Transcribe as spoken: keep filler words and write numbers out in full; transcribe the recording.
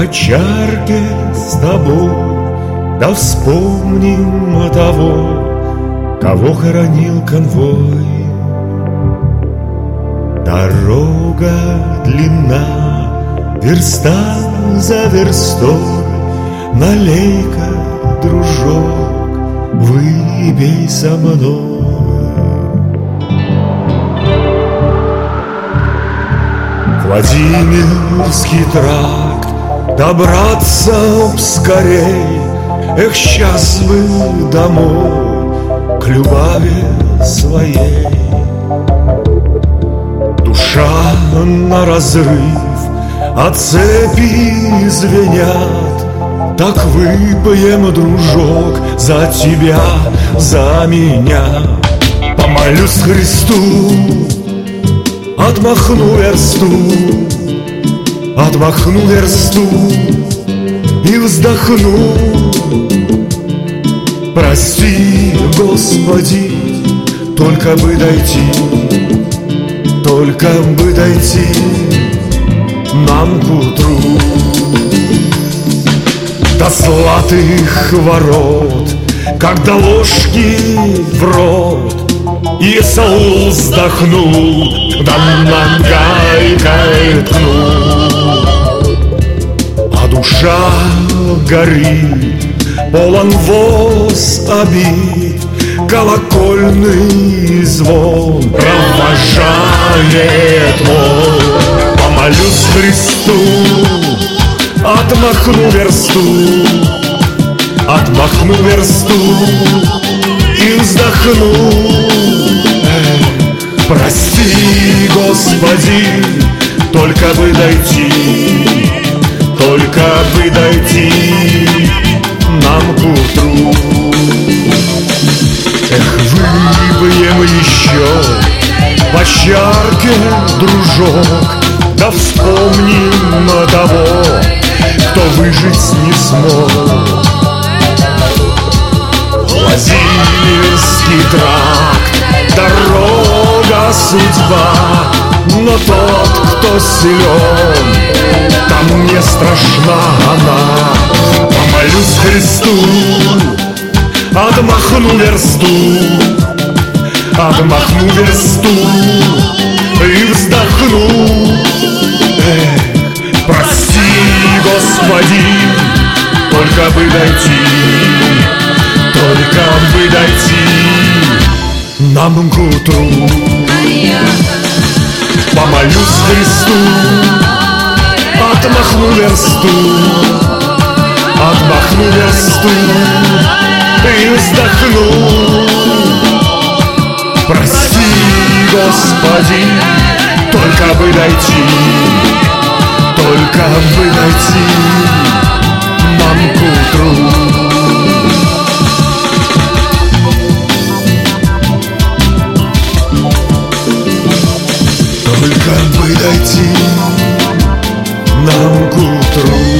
по чарке с тобой, да вспомним того, кого хоронил конвой. Дорога длинна, верста за верстой, налей-ка, дружок, выпей со мной. Владимирский тракт, добраться б скорей, эх, сейчас бы домой, к Любави своей. Душа на разрыв, а цепи звенят, так выпьем, дружок, за тебя, за меня. Помолюсь Христу, отмахну версту, отмахну версту и вздохну. Прости, Господи, только бы дойти, только бы дойти нам к утру до золотых ворот, когда ложки в рот. И Саул вздохнул, да нагайкой ткнул. А душа горит, полон воз обид, колокольный звон провожает мол. Помолюсь Христу, отмахну версту, отмахну версту и вздохну. Прости, Господи, только бы дойти, только бы дойти нам к утру. Эх, выпьем еще по чарке, дружок, да вспомним того, кто выжить не смог. Владимирский тракт, дорога судьба, но тот, кто силен, там не страшна она. Помолюсь Христу, отмахну версту, отмахну версту и вздохну. Эх, прости, Господи, только бы дойти, только бы дойти нам к утру. Помолюсь Христу, отмахну версту, отмахну версту и вздохну. Прости, Господи, только бы дойти, только бы дойти нам к утру. Только бы дойти нам к утру.